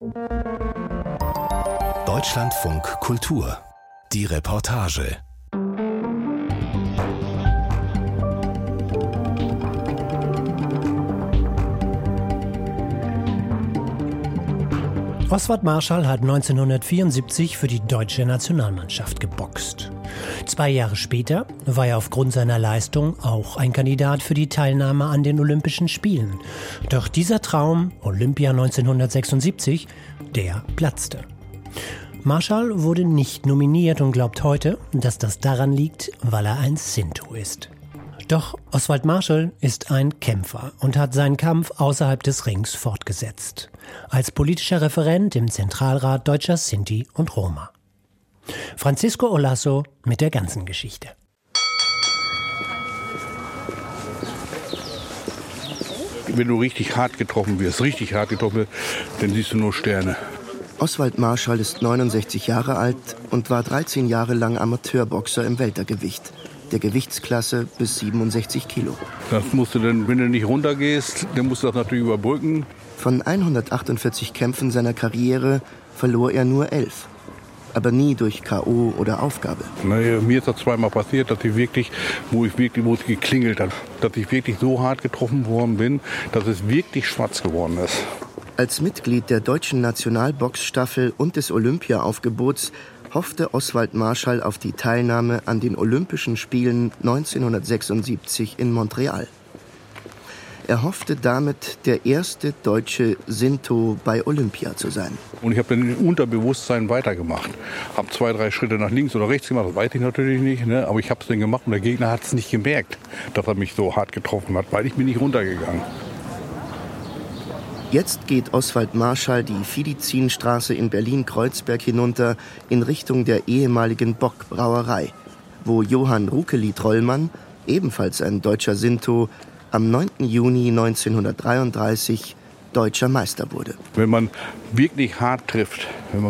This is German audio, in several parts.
Deutschlandfunk Kultur. Die Reportage. Oswald Marschall hat 1974 für die deutsche Nationalmannschaft geboxt. 2 Jahre später war er aufgrund seiner Leistung auch ein Kandidat für die Teilnahme an den Olympischen Spielen. Doch dieser Traum, Olympia 1976, der platzte. Marschall wurde nicht nominiert und glaubt heute, dass das daran liegt, weil er ein Sinto ist. Doch Oswald Marschall ist ein Kämpfer und hat seinen Kampf außerhalb des Rings fortgesetzt. Als politischer Referent im Zentralrat Deutscher Sinti und Roma. Francisco Olasso mit der ganzen Geschichte. Wenn du richtig hart getroffen wirst, dann siehst du nur Sterne. Oswald Marschall ist 69 Jahre alt und war 13 Jahre lang Amateurboxer im Weltergewicht, der Gewichtsklasse bis 67 Kilo. Das musst du dann, wenn du nicht runtergehst, dann musst du das natürlich überbrücken. Von 148 Kämpfen seiner Karriere verlor er nur 11. Aber nie durch K.O. oder Aufgabe. Naja, mir ist das zweimal passiert, dass wo es geklingelt hat, dass ich wirklich so hart getroffen worden bin, dass es wirklich schwarz geworden ist. Als Mitglied der deutschen Nationalboxstaffel und des Olympia-Aufgebots hoffte Oswald Marschall auf die Teilnahme an den Olympischen Spielen 1976 in Montreal. Er hoffte damit, der erste deutsche Sinto bei Olympia zu sein. Und ich habe dann im Unterbewusstsein weitergemacht. Habe 2, 3 Schritte nach links oder rechts gemacht, das weiß ich natürlich nicht, ne? Aber ich habe es dann gemacht und der Gegner hat es nicht gemerkt, dass er mich so hart getroffen hat, weil ich bin nicht runtergegangen. Jetzt geht Oswald Marschall die Fidizinstraße in Berlin-Kreuzberg hinunter in Richtung der ehemaligen Bock-Brauerei, wo Johann Rukeli-Trollmann, ebenfalls ein deutscher Sinto, am 9. Juni 1933 deutscher Meister wurde. Wenn man wirklich hart trifft,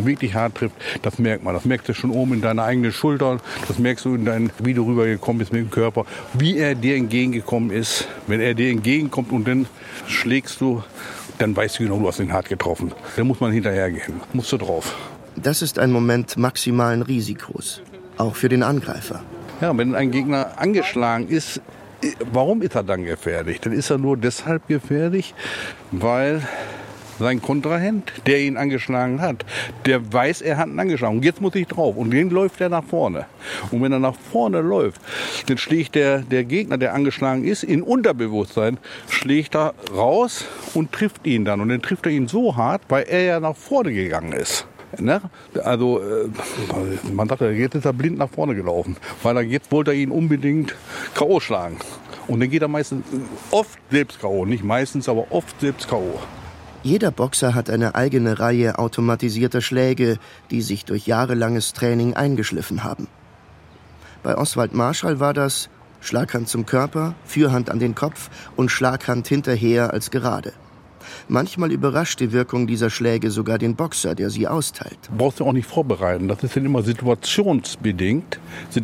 das merkt man. Das merkst du schon oben in deiner eigenen Schulter, das merkst du wie du rübergekommen bist mit dem Körper, wie er dir entgegengekommen ist. Wenn er dir entgegenkommt und dann schlägst du, dann weißt du genau, du hast ihn hart getroffen. Da muss man hinterhergehen, musst du drauf. Das ist ein Moment maximalen Risikos, auch für den Angreifer. Ja, wenn ein Gegner angeschlagen ist, warum ist er dann gefährlich? Dann ist er nur deshalb gefährlich, weil sein Kontrahent, der ihn angeschlagen hat, der weiß, er hat ihn angeschlagen. Und jetzt muss ich drauf. Und den läuft er nach vorne. Und wenn er nach vorne läuft, dann schlägt der Gegner, der angeschlagen ist, in Unterbewusstsein, schlägt er raus und trifft ihn dann. Und dann trifft er ihn so hart, weil er ja nach vorne gegangen ist. Ne? Also man sagt, jetzt ist er blind nach vorne gelaufen, weil jetzt wollte er ihn unbedingt K.O. schlagen. Und dann geht er oft selbst K.O., nicht meistens, aber oft selbst K.O. Jeder Boxer hat eine eigene Reihe automatisierter Schläge, die sich durch jahrelanges Training eingeschliffen haben. Bei Oswald Marschall war das Schlaghand zum Körper, Fürhand an den Kopf und Schlaghand hinterher als gerade. Manchmal überrascht die Wirkung dieser Schläge sogar den Boxer, der sie austeilt. Du brauchst du auch nicht vorbereiten. Das ist dann immer situationsbedingt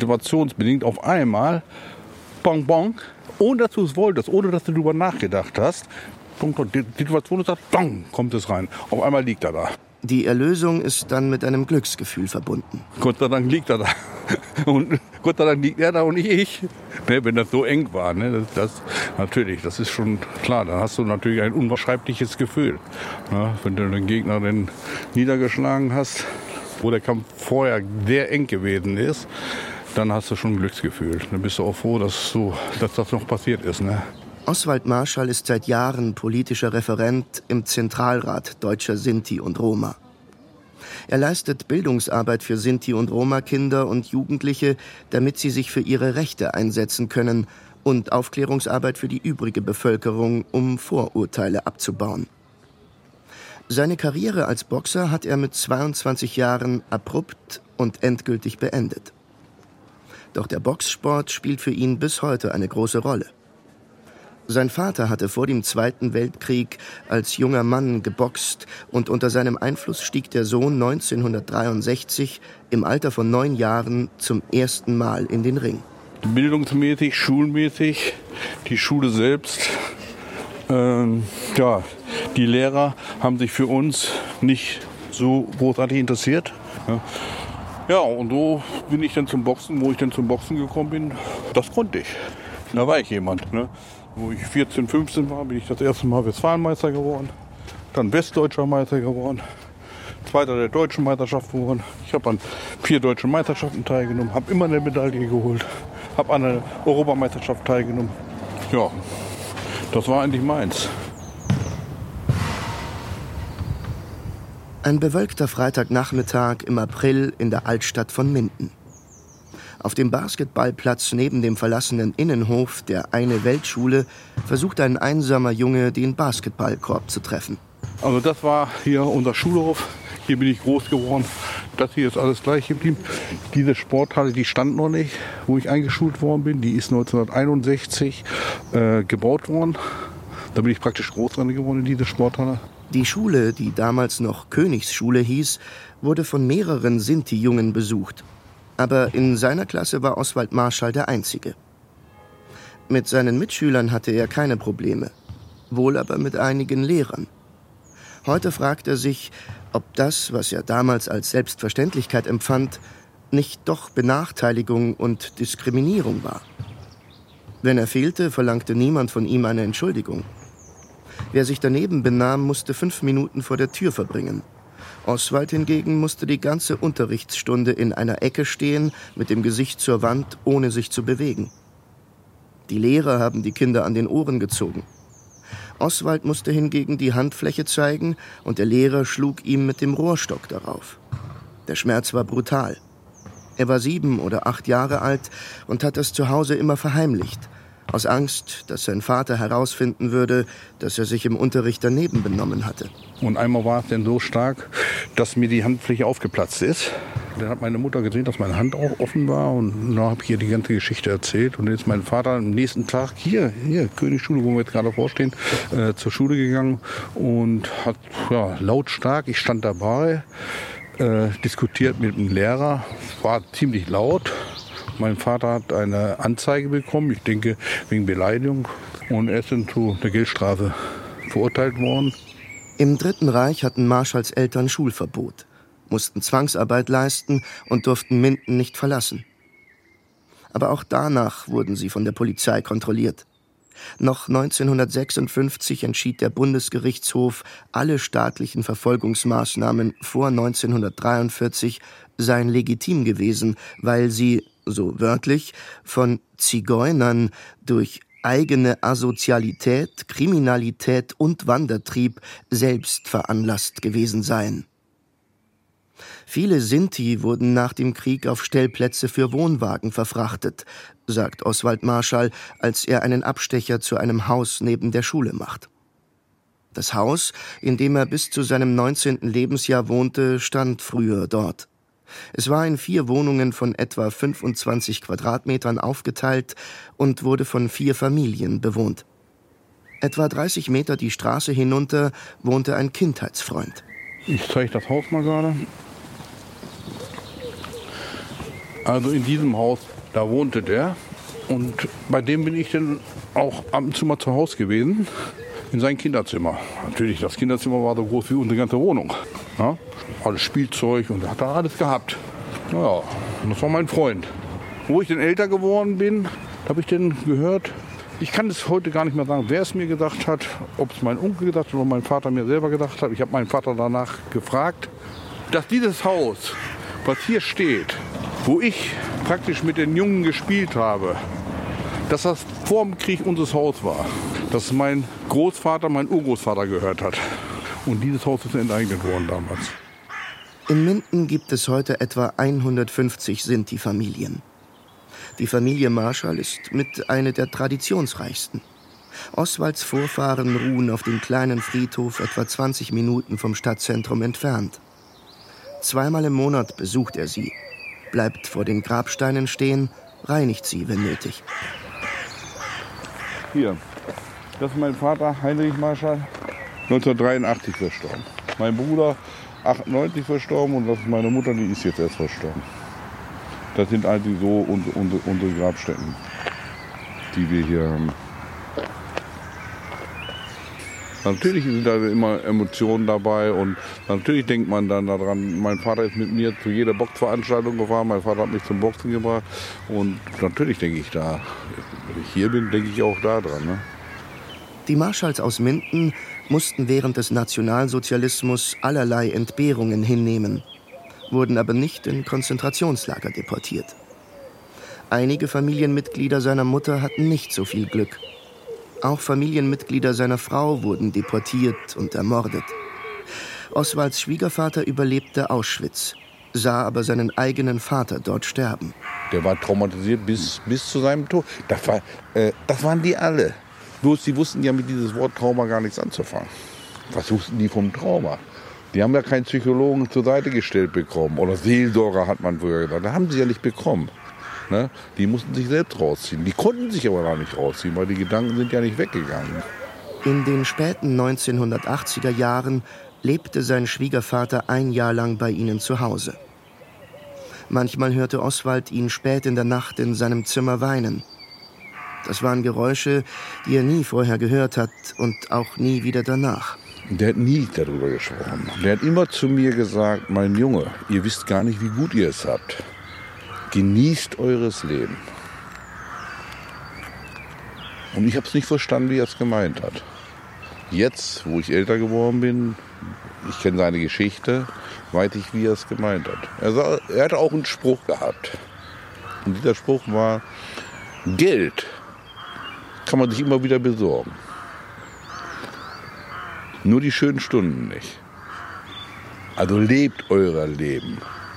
auf einmal, bong, bong, ohne dass du es wolltest, ohne dass du darüber nachgedacht hast. Die Situation ist, bong, kommt es rein. Auf einmal liegt er da. Die Erlösung ist dann mit einem Glücksgefühl verbunden. Gott sei Dank liegt er da. Und Gott sei Dank liegt er da und nicht ich. Ne, wenn das so eng war, ne, natürlich, das ist schon klar. Da hast du natürlich ein unbeschreibliches Gefühl. Ne, wenn du den Gegner dann niedergeschlagen hast, wo der Kampf vorher sehr eng gewesen ist, dann hast du schon ein Glücksgefühl. Dann bist du auch froh, dass das noch passiert ist. Ne? Oswald Marschall ist seit Jahren politischer Referent im Zentralrat Deutscher Sinti und Roma. Er leistet Bildungsarbeit für Sinti- und Roma-Kinder und Jugendliche, damit sie sich für ihre Rechte einsetzen können, und Aufklärungsarbeit für die übrige Bevölkerung, um Vorurteile abzubauen. Seine Karriere als Boxer hat er mit 22 Jahren abrupt und endgültig beendet. Doch der Boxsport spielt für ihn bis heute eine große Rolle. Sein Vater hatte vor dem Zweiten Weltkrieg als junger Mann geboxt und unter seinem Einfluss stieg der Sohn 1963 im Alter von 9 Jahren zum ersten Mal in den Ring. Bildungsmäßig, schulmäßig, die Schule selbst, Die Lehrer haben sich für uns nicht so großartig interessiert. Ja, und so bin ich dann zum Boxen, wo ich dann zum Boxen gekommen bin, das konnte ich. Da war ich jemand. Ne? Wo ich 14, 15 war, bin ich das erste Mal Westfalenmeister geworden, dann Westdeutscher Meister geworden, Zweiter der deutschen Meisterschaft geworden. Ich habe an 4 deutschen Meisterschaften teilgenommen, habe immer eine Medaille geholt, habe an einer Europameisterschaft teilgenommen. Ja, das war eigentlich meins. Ein bewölkter Freitagnachmittag im April in der Altstadt von Minden. Auf dem Basketballplatz neben dem verlassenen Innenhof der Eine-Welt-Schule versucht ein einsamer Junge, den Basketballkorb zu treffen. Also das war hier unser Schulhof. Hier bin ich groß geworden. Das hier ist alles gleich geblieben. Diese Sporthalle, die stand noch nicht, wo ich eingeschult worden bin. Die ist 1961 gebaut worden. Da bin ich praktisch groß dran geworden in diese Sporthalle. Die Schule, die damals noch Königsschule hieß, wurde von mehreren Sinti-Jungen besucht. Aber in seiner Klasse war Oswald Marschall der Einzige. Mit seinen Mitschülern hatte er keine Probleme, wohl aber mit einigen Lehrern. Heute fragt er sich, ob das, was er damals als Selbstverständlichkeit empfand, nicht doch Benachteiligung und Diskriminierung war. Wenn er fehlte, verlangte niemand von ihm eine Entschuldigung. Wer sich daneben benahm, musste 5 Minuten vor der Tür verbringen. Oswald hingegen musste die ganze Unterrichtsstunde in einer Ecke stehen, mit dem Gesicht zur Wand, ohne sich zu bewegen. Die Lehrer haben die Kinder an den Ohren gezogen. Oswald musste hingegen die Handfläche zeigen und der Lehrer schlug ihm mit dem Rohrstock darauf. Der Schmerz war brutal. Er war 7 oder 8 Jahre alt und hat das zu Hause immer verheimlicht, aus Angst, dass sein Vater herausfinden würde, dass er sich im Unterricht daneben benommen hatte. Und einmal war es dann so stark, dass mir die Handfläche aufgeplatzt ist. Dann hat meine Mutter gesehen, dass meine Hand auch offen war und dann habe ich ihr die ganze Geschichte erzählt. Und dann ist mein Vater am nächsten Tag hier Königsschule, wo wir jetzt gerade vorstehen, zur Schule gegangen und hat lautstark, ich stand dabei, diskutiert mit dem Lehrer, war ziemlich laut. Mein Vater hat eine Anzeige bekommen, ich denke wegen Beleidigung, und er ist dann zu der Geldstrafe verurteilt worden. Im Dritten Reich hatten Marschalls Eltern Schulverbot, mussten Zwangsarbeit leisten und durften Minden nicht verlassen. Aber auch danach wurden sie von der Polizei kontrolliert. Noch 1956 entschied der Bundesgerichtshof, alle staatlichen Verfolgungsmaßnahmen vor 1943 seien legitim gewesen, weil sie, so wörtlich, von Zigeunern durch eigene Asozialität, Kriminalität und Wandertrieb selbst veranlasst gewesen seien. Viele Sinti wurden nach dem Krieg auf Stellplätze für Wohnwagen verfrachtet, sagt Oswald Marschall, als er einen Abstecher zu einem Haus neben der Schule macht. Das Haus, in dem er bis zu seinem 19. Lebensjahr wohnte, stand früher dort. Es war in 4 Wohnungen von etwa 25 Quadratmetern aufgeteilt und wurde von 4 Familien bewohnt. Etwa 30 Meter die Straße hinunter wohnte ein Kindheitsfreund. Ich zeige das Haus mal gerade. Also in diesem Haus, da wohnte der. Und bei dem bin ich dann auch ab und zu mal zu Hause gewesen, in sein Kinderzimmer. Natürlich, das Kinderzimmer war so groß wie unsere ganze Wohnung. Ja? Alles Spielzeug und er hat da alles gehabt. Naja, und das war mein Freund. Wo ich dann älter geworden bin, habe ich dann gehört, ich kann es heute gar nicht mehr sagen, wer es mir gesagt hat, ob es mein Onkel gesagt hat oder mein Vater mir selber gesagt hat. Ich habe meinen Vater danach gefragt, dass dieses Haus, was hier steht, wo ich praktisch mit den Jungen gespielt habe, dass das vor dem Krieg unser Haus war. Dass mein Großvater, mein Urgroßvater gehört hat. Und dieses Haus ist enteignet worden damals. In Minden gibt es heute etwa 150 Sinti-Familien. Die Familie Marschall ist mit eine der traditionsreichsten. Oswalds Vorfahren ruhen auf dem kleinen Friedhof etwa 20 Minuten vom Stadtzentrum entfernt. 2-mal im Monat besucht er sie, bleibt vor den Grabsteinen stehen, reinigt sie, wenn nötig. Hier, das ist mein Vater, Heinrich Marschall, 1983 verstorben. Mein Bruder, 98 verstorben, und das ist meine Mutter, die ist jetzt erst verstorben. Das sind eigentlich so unsere Grabstätten, die wir hier haben. Natürlich sind da immer Emotionen dabei und natürlich denkt man dann daran, mein Vater ist mit mir zu jeder Boxveranstaltung gefahren, mein Vater hat mich zum Boxen gebracht und natürlich denke ich da, wenn ich hier bin, denke ich auch da dran. Ne? Die Marschalls aus Minden mussten während des Nationalsozialismus allerlei Entbehrungen hinnehmen, wurden aber nicht in Konzentrationslager deportiert. Einige Familienmitglieder seiner Mutter hatten nicht so viel Glück. Auch Familienmitglieder seiner Frau wurden deportiert und ermordet. Oswalds Schwiegervater überlebte Auschwitz, sah aber seinen eigenen Vater dort sterben. Der war traumatisiert bis zu seinem Tod. Das waren die alle. Bloß die wussten ja mit diesem Wort Trauma gar nichts anzufangen. Was wussten die vom Trauma? Die haben ja keinen Psychologen zur Seite gestellt bekommen. Oder Seelsorger hat man früher gesagt. Da haben sie ja nicht bekommen. Ne? Die mussten sich selbst rausziehen. Die konnten sich aber gar nicht rausziehen, weil die Gedanken sind ja nicht weggegangen. In den späten 1980er Jahren lebte sein Schwiegervater ein Jahr lang bei ihnen zu Hause. Manchmal hörte Oswald ihn spät in der Nacht in seinem Zimmer weinen. Das waren Geräusche, die er nie vorher gehört hat und auch nie wieder danach. Der hat nie darüber gesprochen. Der hat immer zu mir gesagt, mein Junge, ihr wisst gar nicht, wie gut ihr es habt. Genießt eures Leben. Und ich habe es nicht verstanden, wie er es gemeint hat. Jetzt, wo ich älter geworden bin, ich kenne seine Geschichte, weiß ich, wie er es gemeint hat. Er hatte auch einen Spruch gehabt. Und dieser Spruch war, Geld kann man sich immer wieder besorgen. Nur die schönen Stunden nicht. Also lebt euer Leben.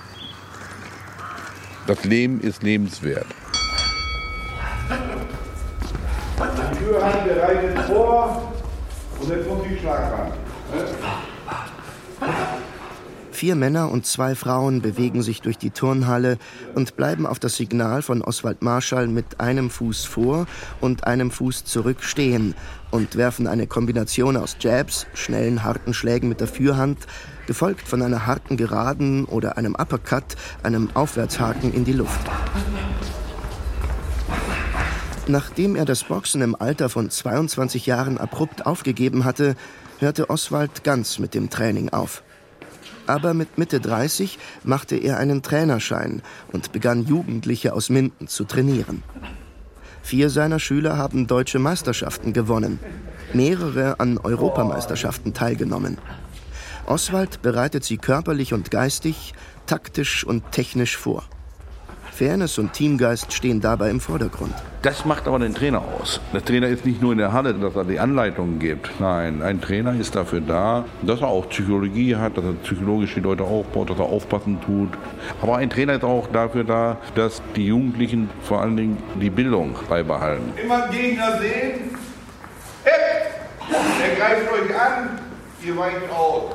Das Leben ist lebenswert. Die Tür hat bereitet vor und jetzt kommt die Schlagband. 4 Männer und 2 Frauen bewegen sich durch die Turnhalle und bleiben auf das Signal von Oswald Marschall mit einem Fuß vor und einem Fuß zurück stehen und werfen eine Kombination aus Jabs, schnellen, harten Schlägen mit der Fürhand, gefolgt von einer harten Geraden oder einem Uppercut, einem Aufwärtshaken in die Luft. Nachdem er das Boxen im Alter von 22 Jahren abrupt aufgegeben hatte, hörte Oswald ganz mit dem Training auf. Aber mit Mitte 30 machte er einen Trainerschein und begann Jugendliche aus Minden zu trainieren. 4 seiner Schüler haben deutsche Meisterschaften gewonnen, mehrere an Europameisterschaften teilgenommen. Oswald bereitet sie körperlich und geistig, taktisch und technisch vor. Fairness und Teamgeist stehen dabei im Vordergrund. Das macht aber den Trainer aus. Der Trainer ist nicht nur in der Halle, dass er die Anleitungen gibt. Nein, ein Trainer ist dafür da, dass er auch Psychologie hat, dass er psychologisch die Leute aufbaut, dass er aufpassen tut. Aber ein Trainer ist auch dafür da, dass die Jugendlichen vor allen Dingen die Bildung beibehalten. Immer Gegner sehen. Der greift euch an, ihr weicht aus.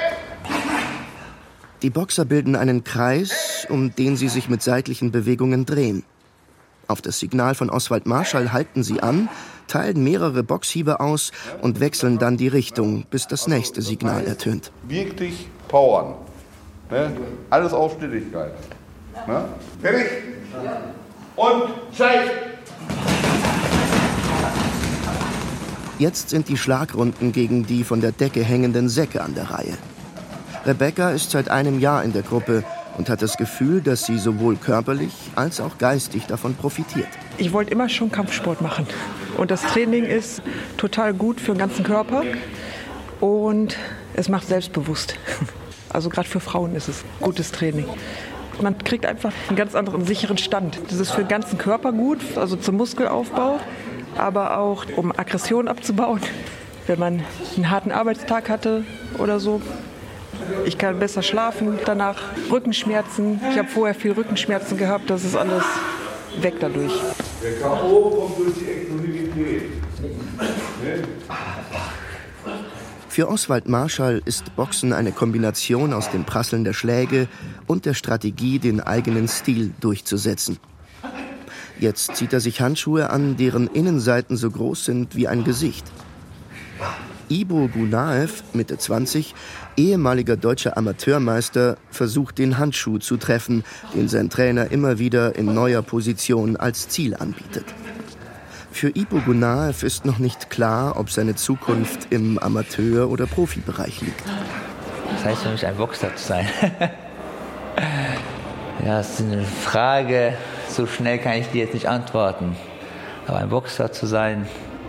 Die Boxer bilden einen Kreis, um den sie sich mit seitlichen Bewegungen drehen. Auf das Signal von Oswald Marschall halten sie an, teilen mehrere Boxhiebe aus und wechseln dann die Richtung, bis das nächste Signal ertönt. Wirklich powern. Ne? Alles auf Stilligkeit. Ne? Fertig? Und Zeit! Jetzt sind die Schlagrunden gegen die von der Decke hängenden Säcke an der Reihe. Rebecca ist seit einem Jahr in der Gruppe und hat das Gefühl, dass sie sowohl körperlich als auch geistig davon profitiert. Ich wollte immer schon Kampfsport machen. Und das Training ist total gut für den ganzen Körper und es macht selbstbewusst. Also gerade für Frauen ist es gutes Training. Man kriegt einfach einen ganz anderen sicheren Stand. Das ist für den ganzen Körper gut, also zum Muskelaufbau, aber auch um Aggression abzubauen, wenn man einen harten Arbeitstag hatte oder so. Ich kann besser schlafen danach. Rückenschmerzen. Ich habe vorher viel Rückenschmerzen gehabt. Das ist alles weg dadurch. Der K.O. kommt durch die Explosivität. Für Oswald Marschall ist Boxen eine Kombination aus dem Prasseln der Schläge und der Strategie, den eigenen Stil durchzusetzen. Jetzt zieht er sich Handschuhe an, deren Innenseiten so groß sind wie ein Gesicht. Ibo Gunaev, Mitte 20, ehemaliger deutscher Amateurmeister, versucht den Handschuh zu treffen, den sein Trainer immer wieder in neuer Position als Ziel anbietet. Für Ipo Gunaev ist noch nicht klar, ob seine Zukunft im Amateur- oder Profibereich liegt. Das heißt für mich, ein Boxer zu sein. Ja, das ist eine Frage, so schnell kann ich die jetzt nicht antworten. Aber ein Boxer zu sein...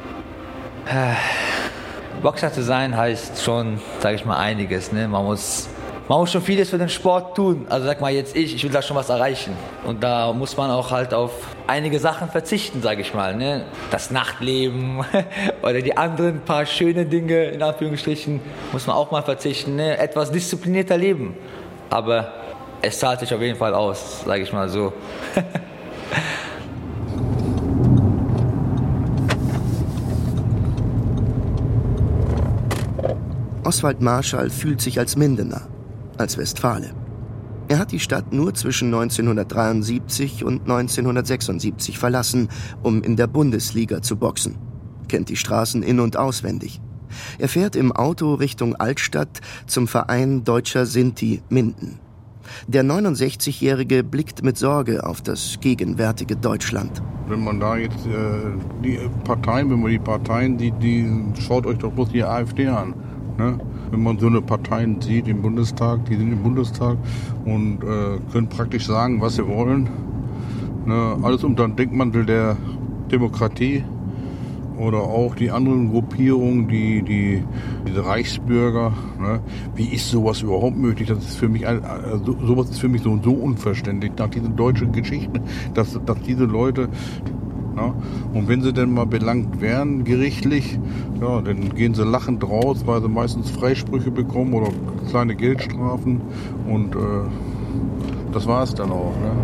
Boxer zu sein heißt schon, sage ich mal, einiges. Ne? Man muss schon vieles für den Sport tun. Also sag mal jetzt ich will da schon was erreichen. Und da muss man auch halt auf einige Sachen verzichten, sage ich mal. Ne? Das Nachtleben oder die anderen paar schöne Dinge, in Anführungsstrichen, muss man auch mal verzichten. Ne? Etwas disziplinierter leben. Aber es zahlt sich auf jeden Fall aus, sage ich mal so. Oswald Marschall fühlt sich als Mindener, als Westfale. Er hat die Stadt nur zwischen 1973 und 1976 verlassen, um in der Bundesliga zu boxen. Kennt die Straßen in- und auswendig. Er fährt im Auto Richtung Altstadt zum Verein Deutscher Sinti Minden. Der 69-Jährige blickt mit Sorge auf das gegenwärtige Deutschland. Wenn man da jetzt die Parteien sieht, schaut euch doch bloß die AfD an. Ne? Wenn man so eine Parteien sieht im Bundestag, die sind im Bundestag und können praktisch sagen, was sie wollen. Ne? Alles unter dem Deckmantel der Demokratie. Oder auch die anderen Gruppierungen, diese Reichsbürger. Ne? Wie ist sowas überhaupt möglich? Das ist für mich sowas ist für mich so unverständlich nach diesen deutschen Geschichten, dass diese Leute. Ja, und wenn sie denn mal belangt werden, gerichtlich, ja, dann gehen sie lachend raus, weil sie meistens Freisprüche bekommen oder kleine Geldstrafen. Und das war es dann auch. Ne?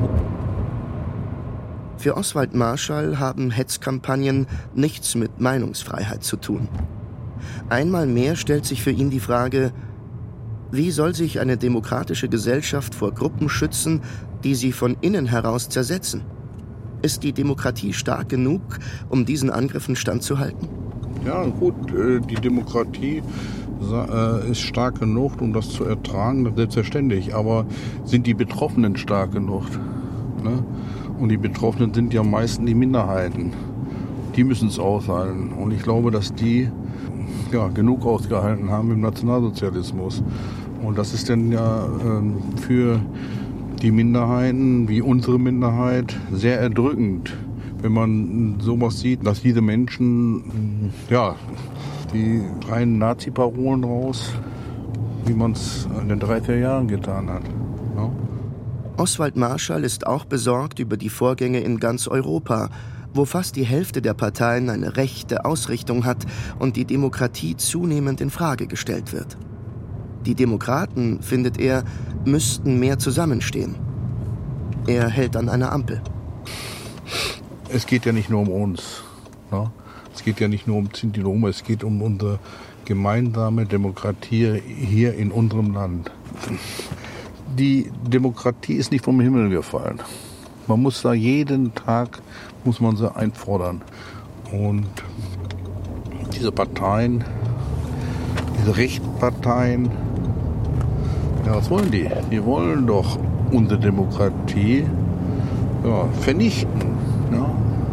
Für Oswald Marschall haben Hetzkampagnen nichts mit Meinungsfreiheit zu tun. Einmal mehr stellt sich für ihn die Frage, wie soll sich eine demokratische Gesellschaft vor Gruppen schützen, die sie von innen heraus zersetzen? Ist die Demokratie stark genug, um diesen Angriffen standzuhalten? Ja, gut, die Demokratie ist stark genug, um das zu ertragen, selbstverständlich. Aber sind die Betroffenen stark genug? Ne? Und die Betroffenen sind ja meistens die Minderheiten. Die müssen es aushalten. Und ich glaube, dass die genug ausgehalten haben im Nationalsozialismus. Und das ist dann ja für die Minderheiten, wie unsere Minderheit, sehr erdrückend, wenn man sowas sieht, dass diese Menschen, die reinen Nazi-Parolen raus, wie man es in den 30er Jahren getan hat. Ja. Oswald Marschall ist auch besorgt über die Vorgänge in ganz Europa, wo fast die Hälfte der Parteien eine rechte Ausrichtung hat und die Demokratie zunehmend in Frage gestellt wird. Die Demokraten, findet er, müssten mehr zusammenstehen. Er hält an einer Ampel. Es geht ja nicht nur um uns. Ne? Es geht ja nicht nur um Sinti und Roma, es geht um unsere gemeinsame Demokratie hier in unserem Land. Die Demokratie ist nicht vom Himmel gefallen. Man muss da jeden Tag sie einfordern. Und diese Parteien, diese Rechtsparteien, was wollen die? Die wollen doch unsere Demokratie vernichten. Ja.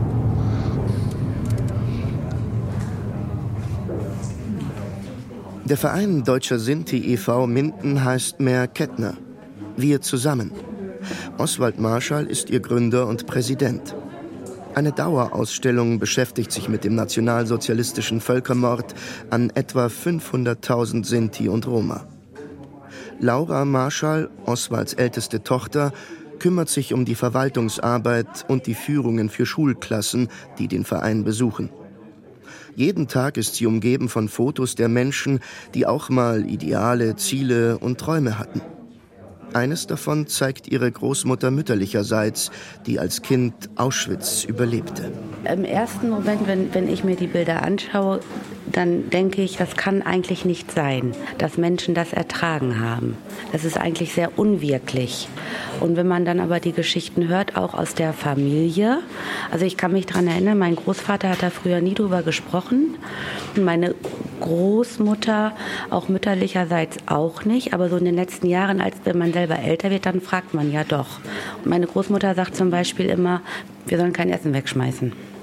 Der Verein Deutscher Sinti e.V. Minden heißt Mer Kettner. Wir zusammen. Oswald Marschall ist ihr Gründer und Präsident. Eine Dauerausstellung beschäftigt sich mit dem nationalsozialistischen Völkermord an etwa 500.000 Sinti und Roma. Laura Marschall, Oswalds älteste Tochter, kümmert sich um die Verwaltungsarbeit und die Führungen für Schulklassen, die den Verein besuchen. Jeden Tag ist sie umgeben von Fotos der Menschen, die auch mal Ideale, Ziele und Träume hatten. Eines davon zeigt ihre Großmutter mütterlicherseits, die als Kind Auschwitz überlebte. Im ersten Moment, wenn ich mir die Bilder anschaue, dann denke ich, das kann eigentlich nicht sein, dass Menschen das ertragen haben. Das ist eigentlich sehr unwirklich. Und wenn man dann aber die Geschichten hört, auch aus der Familie, also ich kann mich daran erinnern, mein Großvater hat da früher nie drüber gesprochen. Meine Großmutter, auch mütterlicherseits auch nicht, aber so in den letzten Jahren, als wenn man selber älter wird, dann fragt man ja doch. Und meine Großmutter sagt zum Beispiel immer, wir sollen kein Essen wegschmeißen.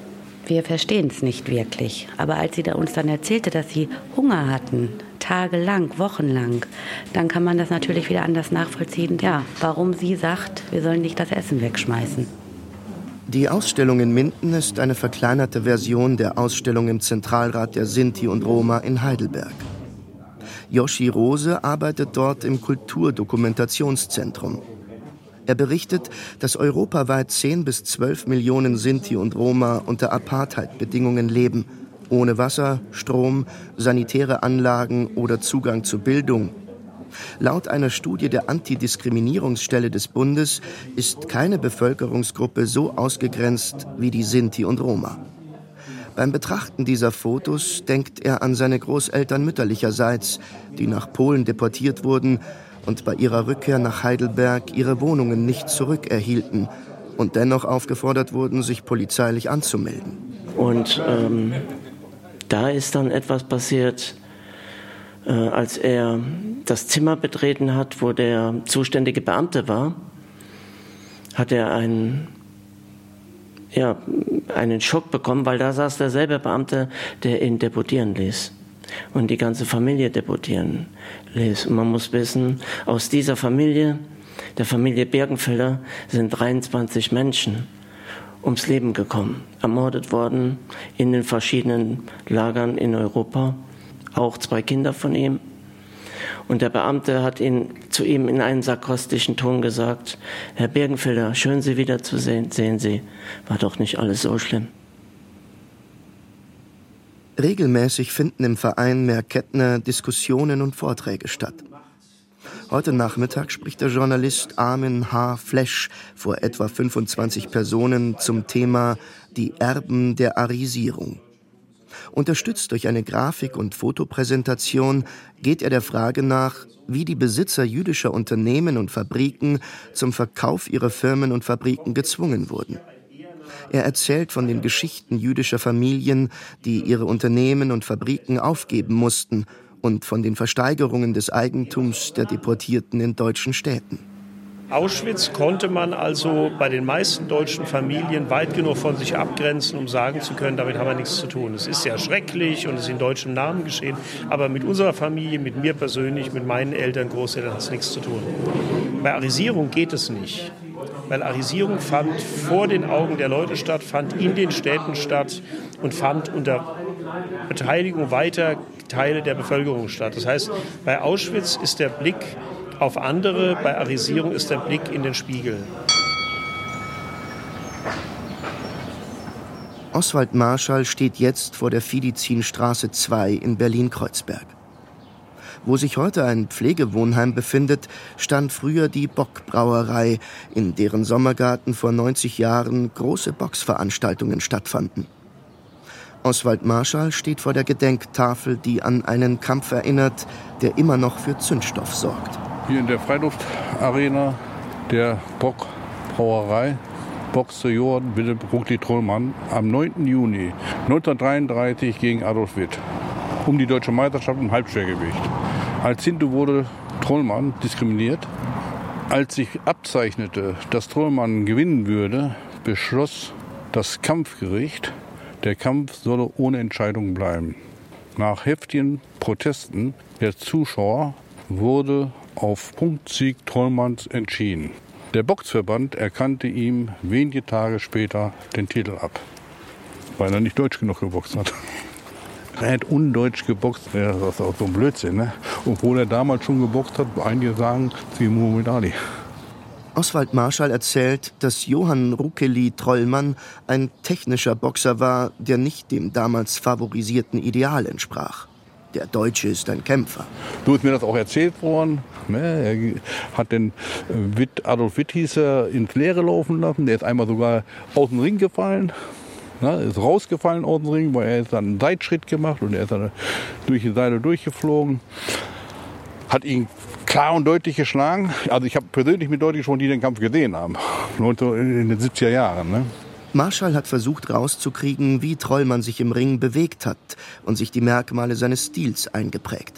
wir verstehen es nicht wirklich. Aber als sie uns dann erzählte, dass sie Hunger hatten, tagelang, wochenlang, dann kann man das natürlich wieder anders nachvollziehen, ja, warum sie sagt, wir sollen nicht das Essen wegschmeißen. Die Ausstellung in Minden ist eine verkleinerte Version der Ausstellung im Zentralrat der Sinti und Roma in Heidelberg. Joshi Rose arbeitet dort im Kulturdokumentationszentrum. Er berichtet, dass europaweit 10 bis 12 Millionen Sinti und Roma unter Apartheid-Bedingungen leben, ohne Wasser, Strom, sanitäre Anlagen oder Zugang zu Bildung. Laut einer Studie der Antidiskriminierungsstelle des Bundes ist keine Bevölkerungsgruppe so ausgegrenzt wie die Sinti und Roma. Beim Betrachten dieser Fotos denkt er an seine Großeltern mütterlicherseits, die nach Polen deportiert wurden und bei ihrer Rückkehr nach Heidelberg ihre Wohnungen nicht zurückerhielten und dennoch aufgefordert wurden, sich polizeilich anzumelden. Und da ist dann etwas passiert, als er das Zimmer betreten hat, wo der zuständige Beamte war, hat er einen Schock bekommen, weil da saß derselbe Beamte, der ihn deportieren ließ und die ganze Familie deportieren ließ. Und man muss wissen, aus dieser Familie, der Familie Birkenfelder, sind 23 Menschen ums Leben gekommen, ermordet worden in den verschiedenen Lagern in Europa. Auch 2 Kinder von ihm. Und der Beamte hat zu ihm in einem sarkastischen Ton gesagt: Herr Birkenfelder, schön Sie wiederzusehen. Sehen Sie, war doch nicht alles so schlimm. Regelmäßig finden im Verein Meerkettner Diskussionen und Vorträge statt. Heute Nachmittag spricht der Journalist Armin H. Flesch vor etwa 25 Personen zum Thema Die Erben der Arisierung. Unterstützt durch eine Grafik- und Fotopräsentation geht er der Frage nach, wie die Besitzer jüdischer Unternehmen und Fabriken zum Verkauf ihrer Firmen und Fabriken gezwungen wurden. Er erzählt von den Geschichten jüdischer Familien, die ihre Unternehmen und Fabriken aufgeben mussten, und von den Versteigerungen des Eigentums der Deportierten in deutschen Städten. Auschwitz konnte man also bei den meisten deutschen Familien weit genug von sich abgrenzen, um sagen zu können, damit haben wir nichts zu tun. Es ist ja schrecklich und es ist in deutschem Namen geschehen, aber mit unserer Familie, mit mir persönlich, mit meinen Eltern, Großeltern hat es nichts zu tun. Bei Arisierung geht es nicht, weil Arisierung fand vor den Augen der Leute statt, fand in den Städten statt und fand unter Beteiligung weiter Teile der Bevölkerung statt. Das heißt, bei Auschwitz ist der Blick auf andere, bei Arisierung ist der Blick in den Spiegel. Oswald Marschall steht jetzt vor der Fidizinstraße 2 in Berlin-Kreuzberg. Wo sich heute ein Pflegewohnheim befindet, stand früher die Bock-Brauerei, in deren Sommergarten vor 90 Jahren große Boxveranstaltungen stattfanden. Oswald Marschall steht vor der Gedenktafel, die an einen Kampf erinnert, der immer noch für Zündstoff sorgt. Hier in der Freiluftarena der Bock-Brauerei, Boxer-Johann Wilhelm Ruckli-Trollmann, am 9. Juni 1933 gegen Adolf Witt. Um die deutsche Meisterschaft im Halbschwergewicht. Als Sinti wurde Trollmann diskriminiert. Als sich abzeichnete, dass Trollmann gewinnen würde, beschloss das Kampfgericht, der Kampf solle ohne Entscheidung bleiben. Nach heftigen Protesten der Zuschauer wurde auf Punktsieg Trollmanns entschieden. Der Boxverband erkannte ihm wenige Tage später den Titel ab, weil er nicht deutsch genug geboxt hat. Er hat undeutsch geboxt, das ist auch so ein Blödsinn, ne? Obwohl er damals schon geboxt hat, einige sagen, wie Muhammad Ali. Oswald Marschall erzählt, dass Johann Ruckeli-Trollmann ein technischer Boxer war, der nicht dem damals favorisierten Ideal entsprach. Der Deutsche ist ein Kämpfer. So ist mir das auch erzählt worden. Er hat den Adolf Witt hieß er, ins Leere laufen lassen. Der ist einmal sogar aus dem Ring gefallen. Ist rausgefallen aus dem Ring, weil er ist dann einen Seitschritt gemacht und er ist dann durch die Seile durchgeflogen. Hat ihn klar und deutlich geschlagen. Also ich habe persönlich mit Leuten schon, die den Kampf gesehen haben. In den 70er Jahren. Ne? Marschall hat versucht rauszukriegen, wie Trollmann sich im Ring bewegt hat und sich die Merkmale seines Stils eingeprägt.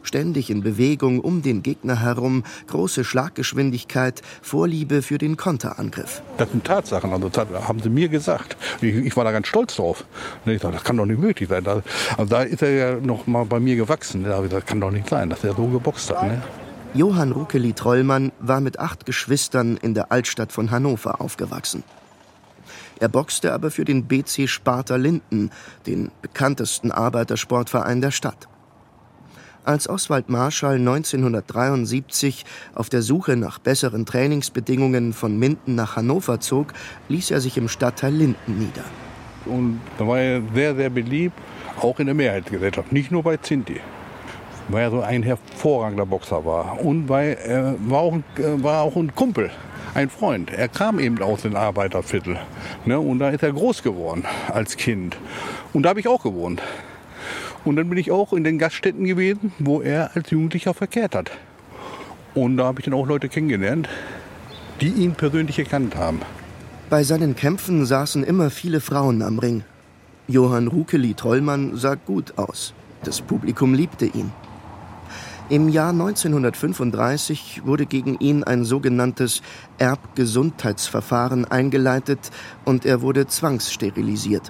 Ständig in Bewegung um den Gegner herum, große Schlaggeschwindigkeit, Vorliebe für den Konterangriff. Das sind Tatsachen, also das haben sie mir gesagt. Ich war da ganz stolz drauf. Ich dachte, das kann doch nicht möglich sein. Da ist er ja noch mal bei mir gewachsen. Das kann doch nicht sein, dass er so geboxt hat. Ne? Johann Rukeli-Trollmann war mit 8 Geschwistern in der Altstadt von Hannover aufgewachsen. Er boxte aber für den BC Sparta Linden, den bekanntesten Arbeitersportverein der Stadt. Als Oswald Marschall 1973 auf der Suche nach besseren Trainingsbedingungen von Minden nach Hannover zog, ließ er sich im Stadtteil Linden nieder. Und da war er sehr, sehr beliebt, auch in der Mehrheitsgesellschaft, nicht nur bei Zinti. Weil er so ein hervorragender Boxer war. Und weil er war auch ein Kumpel, ein Freund. Er kam eben aus dem Arbeiterviertel. Ne? Und da ist er groß geworden als Kind. Und da habe ich auch gewohnt. Und dann bin ich auch in den Gaststätten gewesen, wo er als Jugendlicher verkehrt hat. Und da habe ich dann auch Leute kennengelernt, die ihn persönlich gekannt haben. Bei seinen Kämpfen saßen immer viele Frauen am Ring. Johann Rukeli-Trollmann sah gut aus. Das Publikum liebte ihn. Im Jahr 1935 wurde gegen ihn ein sogenanntes Erbgesundheitsverfahren eingeleitet und er wurde zwangssterilisiert.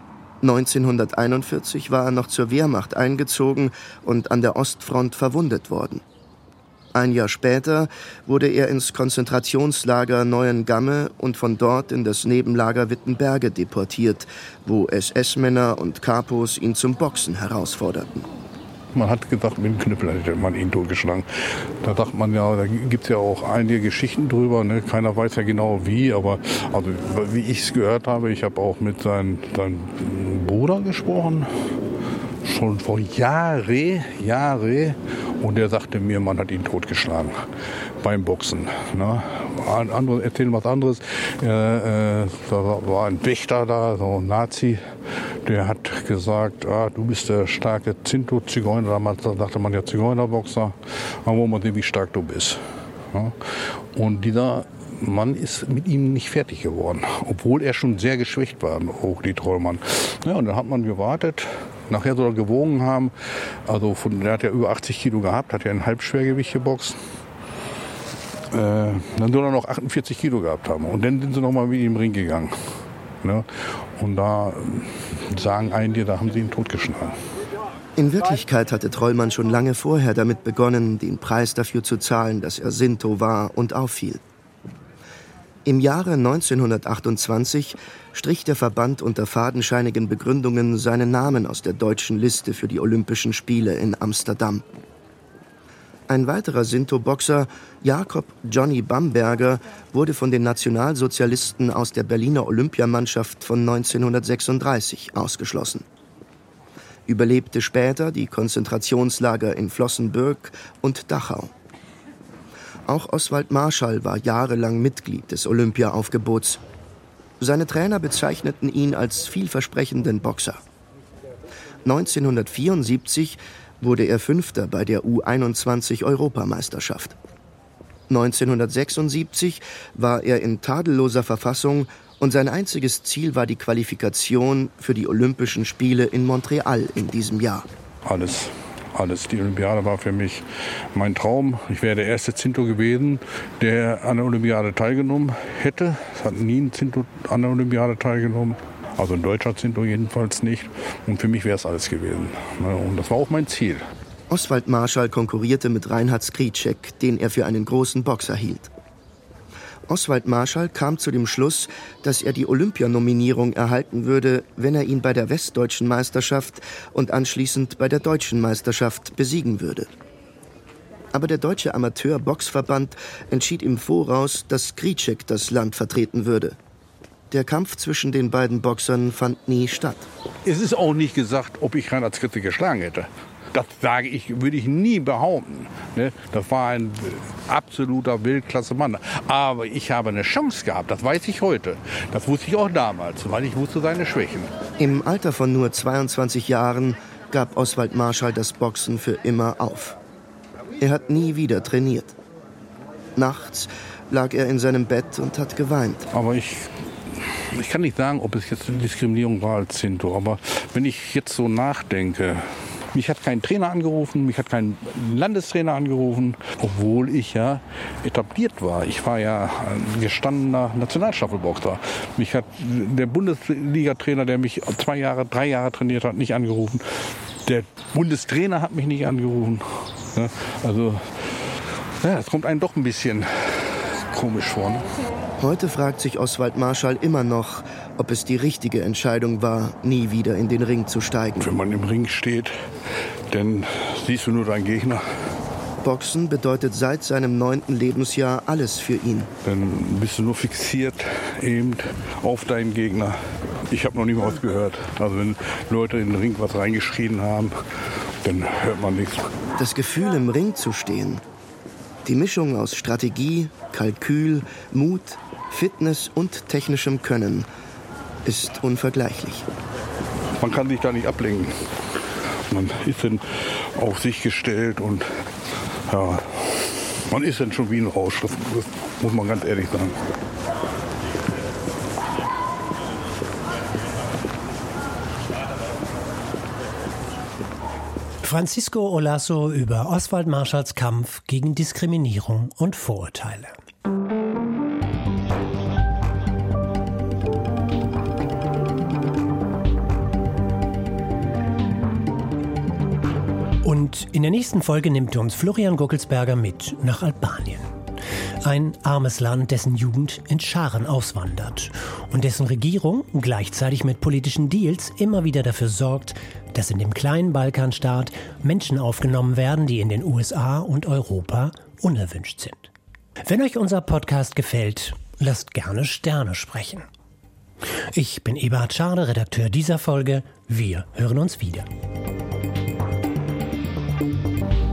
1941 war er noch zur Wehrmacht eingezogen und an der Ostfront verwundet worden. Ein Jahr später wurde er ins Konzentrationslager Neuengamme und von dort in das Nebenlager Wittenberge deportiert, wo SS-Männer und Kapos ihn zum Boxen herausforderten. Man hat gesagt, mit dem Knüppel hätte man ihn totgeschlagen. Da sagt man ja, da gibt es ja auch einige Geschichten drüber. Ne? Keiner weiß ja genau wie, aber also, wie ich es gehört habe, ich habe auch mit seinem Bruder gesprochen. Schon vor Jahren. Und der sagte mir, man hat ihn totgeschlagen beim Boxen. Ne? Andere erzählen was anderes. Da war ein Wächter da, so ein Nazi. Der hat gesagt, du bist der starke Zinto-Zigeuner. Damals sagte man ja Zigeunerboxer. Aber wollen wir sehen, wie stark du bist. Ja? Und dieser Mann ist mit ihm nicht fertig geworden, obwohl er schon sehr geschwächt war, Rukeli-Trollmann. Ja, und dann hat man gewartet. Nachher soll er gewogen haben. Also der hat ja über 80 Kilo gehabt, hat ja ein Halbschwergewicht geboxt. Dann soll er noch 48 Kilo gehabt haben. Und dann sind sie noch mal mit ihm im Ring gegangen. Ne? Und da sagen einige, da haben sie ihn totgeschlagen. In Wirklichkeit hatte Trollmann schon lange vorher damit begonnen, den Preis dafür zu zahlen, dass er Sinto war und auffiel. Im Jahre 1928 strich der Verband unter fadenscheinigen Begründungen seinen Namen aus der deutschen Liste für die Olympischen Spiele in Amsterdam. Ein weiterer Sinto-Boxer, Jakob Johnny Bamberger, wurde von den Nationalsozialisten aus der Berliner Olympiamannschaft von 1936 ausgeschlossen. Überlebte später die Konzentrationslager in Flossenbürg und Dachau. Auch Oswald Marschall war jahrelang Mitglied des Olympia-Aufgebots. Seine Trainer bezeichneten ihn als vielversprechenden Boxer. 1974 wurde er Fünfter bei der U21-Europameisterschaft. 1976 war er in tadelloser Verfassung und sein einziges Ziel war die Qualifikation für die Olympischen Spiele in Montreal in diesem Jahr. Alles. Die Olympiade war für mich mein Traum. Ich wäre der erste Zinto gewesen, der an der Olympiade teilgenommen hätte. Es hat nie ein Zinto an der Olympiade teilgenommen. Also ein deutscher Zinto jedenfalls nicht. Und für mich wäre es alles gewesen. Und das war auch mein Ziel. Oswald Marschall konkurrierte mit Reinhard Skricek, den er für einen großen Boxer hielt. Oswald Marschall kam zu dem Schluss, dass er die Olympianominierung erhalten würde, wenn er ihn bei der Westdeutschen Meisterschaft und anschließend bei der Deutschen Meisterschaft besiegen würde. Aber der Deutsche Amateur-Boxverband entschied im Voraus, dass Skricek das Land vertreten würde. Der Kampf zwischen den beiden Boxern fand nie statt. Es ist auch nicht gesagt, ob ich Reinhard Skricek geschlagen hätte. Das würde ich nie behaupten. Das war ein absoluter Weltklasse-Mann. Aber ich habe eine Chance gehabt, das weiß ich heute. Das wusste ich auch damals, weil ich wusste seine Schwächen. Im Alter von nur 22 Jahren gab Oswald Marschall das Boxen für immer auf. Er hat nie wieder trainiert. Nachts lag er in seinem Bett und hat geweint. Aber ich kann nicht sagen, ob es jetzt eine Diskriminierung war als Zinto. Aber wenn ich jetzt so nachdenke, Mich hat kein Trainer angerufen, mich hat kein Landestrainer angerufen, obwohl ich ja etabliert war. Ich war ja ein gestandener Nationalstaffelboxer. Mich hat der Bundesliga-Trainer, der mich 3 Jahre trainiert hat, nicht angerufen. Der Bundestrainer hat mich nicht angerufen. Also, ja, das kommt einem doch ein bisschen komisch vor. Ne? Heute fragt sich Oswald Marschall immer noch, ob es die richtige Entscheidung war, nie wieder in den Ring zu steigen. Wenn man im Ring steht, dann siehst du nur deinen Gegner. Boxen bedeutet seit seinem 9. Lebensjahr alles für ihn. Dann bist du nur fixiert eben auf deinen Gegner. Ich habe noch nie was gehört. Also wenn Leute in den Ring was reingeschrien haben, dann hört man nichts. Das Gefühl, im Ring zu stehen, die Mischung aus Strategie, Kalkül, Mut, Fitness und technischem Können ist unvergleichlich. Man kann sich da nicht ablenken. Man ist dann auf sich gestellt und ja, man ist dann schon wie ein Rausch. Das muss man ganz ehrlich sagen. Francisco Olaso über Oswald Marschalls Kampf gegen Diskriminierung und Vorurteile. Und in der nächsten Folge nimmt uns Florian Guckelsberger mit nach Albanien. Ein armes Land, dessen Jugend in Scharen auswandert und dessen Regierung gleichzeitig mit politischen Deals immer wieder dafür sorgt, dass in dem kleinen Balkanstaat Menschen aufgenommen werden, die in den USA und Europa unerwünscht sind. Wenn euch unser Podcast gefällt, lasst gerne Sterne sprechen. Ich bin Eberhard Scharde, Redakteur dieser Folge. Wir hören uns wieder.